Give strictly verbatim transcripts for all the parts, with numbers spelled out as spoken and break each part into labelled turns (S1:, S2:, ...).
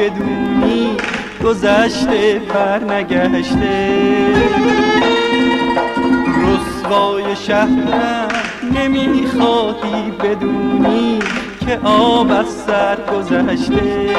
S1: بدونی گذشته برنگشته. رسوای شهرم نمیخواهی بدونی که آب از سر گذشته.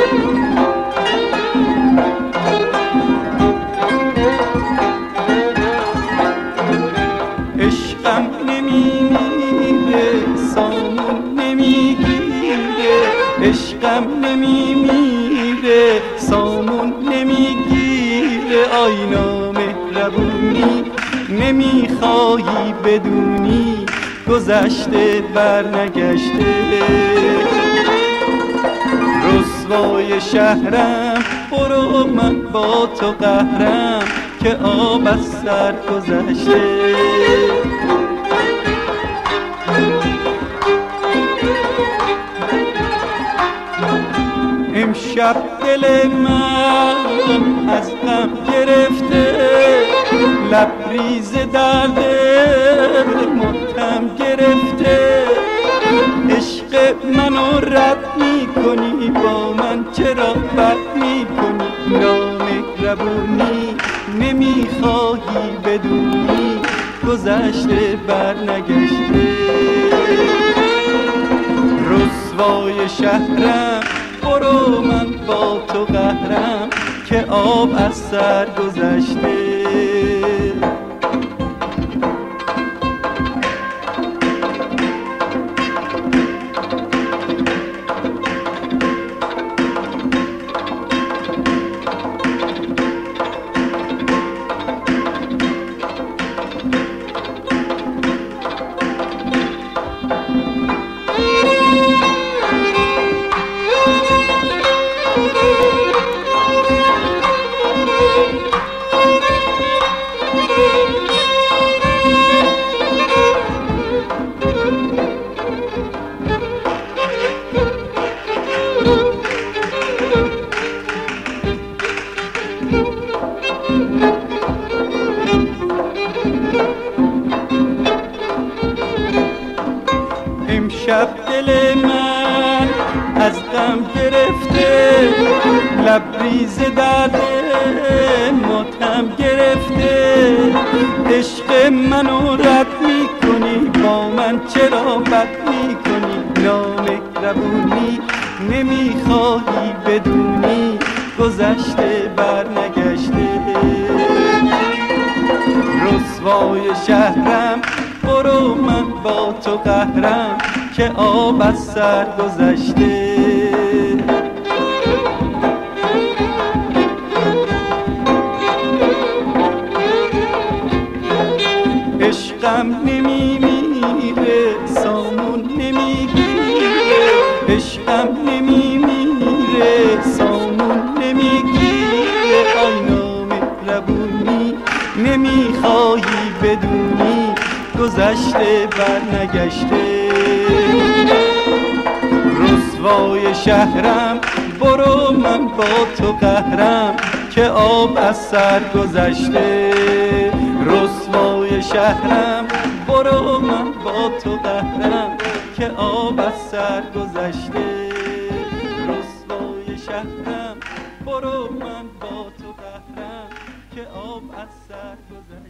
S1: عشقم نمیمیره سامون نمیگیره، عشقم نمیمیره سامون نمیگیره. آینا مهربونی نمیخواهی بدونی گذشته برنگشته. رسوای شهرم برو من با تو قهرم که آب از سر گذشته. امشب دل من از غم گرفته، لبریز درد ماتم گرفته. عشق منو رد میکنی با من چرا بد میکنی؟ نامهربونی نمیخواهی بدونی گذشته برنگشته. رسوای شهرم برو من با تو قهرم که آب از سر گذشته. امشب دل من از غم گرفته، لبریز درد ماتم گرفته. عشق منو رد میکنی با من چرا بد میکنی؟ نامهربونی نمیخواهی بدونی گذشته برنگشته. رسوای شهرم برو من با تو قهرم که آب از سر گذشته. عشقم نمیمیره سامون نمیگیره، عشقم نمیمیره سامون نمیگیره. آینا مهربونی نمیخواهی بدونی گذشته برنگشته. رسوای شهرم برو من با تو قهرم که آب از سر گذشته. رسوای شهرم برو من با تو قهرم که آب از سر گذشته. رسوای شهرم برو من با تو قهرم که آب از سر گذشته.